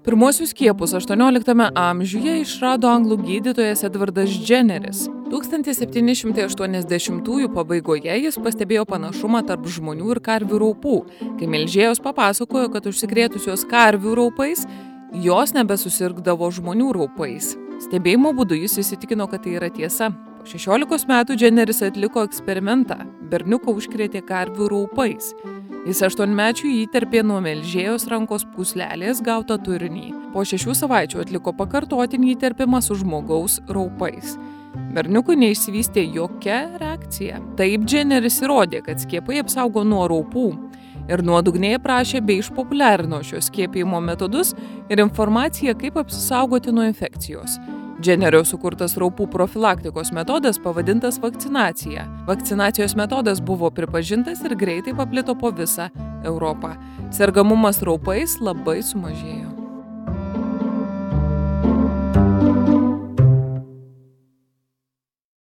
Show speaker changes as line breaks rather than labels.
Pirmuosius skiepus 18 amžiuje išrado anglų gydytojas Edvardas Jenneris. 1780-ųjų pabaigoje jis pastebėjo panašumą tarp žmonių ir karvių raupų, kai melžėjos papasakojo, kad užsikrėtusios karvių raupais, jos nebesusirgdavo žmonių raupais. Stebėjimo būdu jis įsitikino, kad tai yra tiesa. Po 16 metų Jenneris atliko eksperimentą. Berniuką užkrėtė karvių raupais. Jis 8-mečiui įterpė nuo melžėjos rankos pūslelės gautą turinį. Po 6 savaičių atliko pakartotinį įterpimą su žmogaus raupais. Berniukui neišsivystė jokia reakcija. Taip Jenneris įrodė, kad skiepai apsaugo nuo raupų. Ir nuodugniai aprašė bei išpopuliarino šios skiepijimo metodus ir informaciją, kaip apsisaugoti nuo infekcijos. Jennerio sukurtas raupų profilaktikos metodas pavadintas vakcinacija. Vakcinacijos metodas buvo pripažintas ir greitai paplito po visą Europą. Sergamumas raupais labai sumažėjo.